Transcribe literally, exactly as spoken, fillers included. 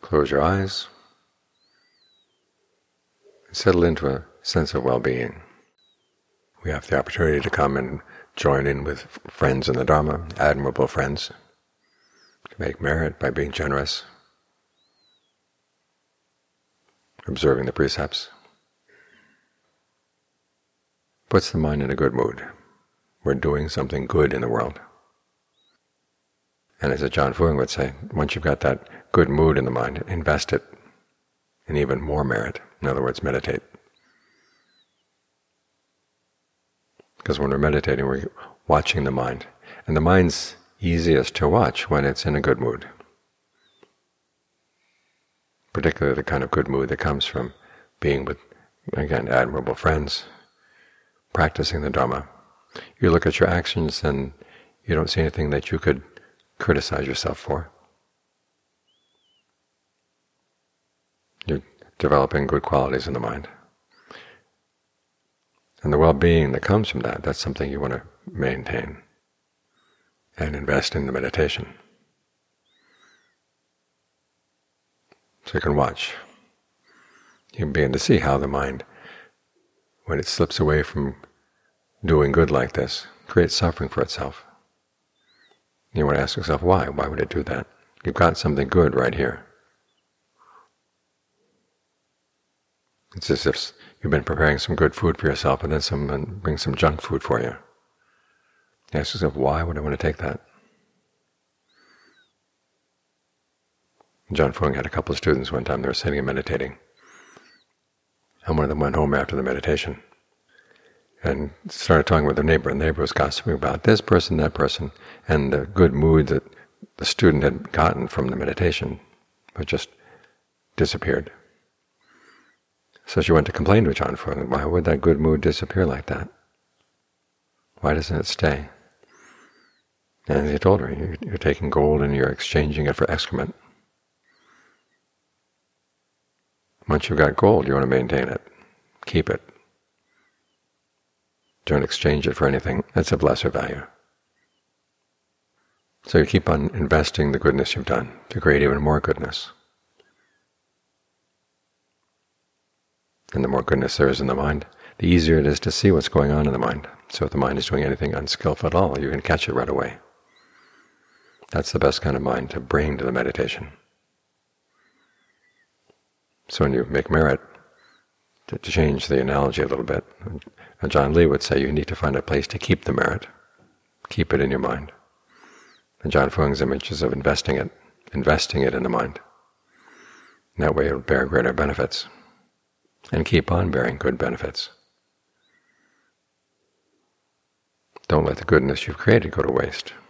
close your eyes and settle into a sense of well-being. We have the opportunity to come and join in with friends in the Dharma, admirable friends, to make merit by being generous, observing the precepts. Puts the mind in a good mood. We're doing something good in the world. And as Ajaan Fuang would say, once you've got that good mood in the mind, invest it in even more merit. In other words, meditate. Because when we're meditating, we're watching the mind. And the mind's easiest to watch when it's in a good mood. Particularly the kind of good mood that comes from being with, again, admirable friends, practicing the Dharma. You look at your actions and you don't see anything that you could criticize yourself for. You're developing good qualities in the mind. And the well-being that comes from that, that's something you want to maintain and invest in the meditation. So you can watch. You can begin to see how the mind, when it slips away from doing good like this, creates suffering for itself. You want to ask yourself, why? Why would it do that? You've got something good right here. It's as if you've been preparing some good food for yourself and then someone brings some junk food for you. You ask yourself, why would I want to take that? Ajaan Fuang had a couple of students one time, they were sitting and meditating. And one of them went home after the meditation and started talking with their neighbor, and the neighbor was gossiping about this person, that person, and the good mood that the student had gotten from the meditation had just disappeared. So she went to complain to Ajaan Fuang, why would that good mood disappear like that? Why doesn't it stay? And he told her, you're taking gold and you're exchanging it for excrement. Once you've got gold, you want to maintain it, keep it. Don't exchange it for anything that's of lesser value. So you keep on investing the goodness you've done to create even more goodness. And the more goodness there is in the mind, the easier it is to see what's going on in the mind. So if the mind is doing anything unskillful at all, you can catch it right away. That's the best kind of mind to bring to the meditation. So when you make merit, to change the analogy a little bit, Ajaan Lee would say you need to find a place to keep the merit, keep it in your mind. Ajaan Fuang's image is of investing it, investing it in the mind. And that way it will bear greater benefits, and keep on bearing good benefits. Don't let the goodness you've created go to waste.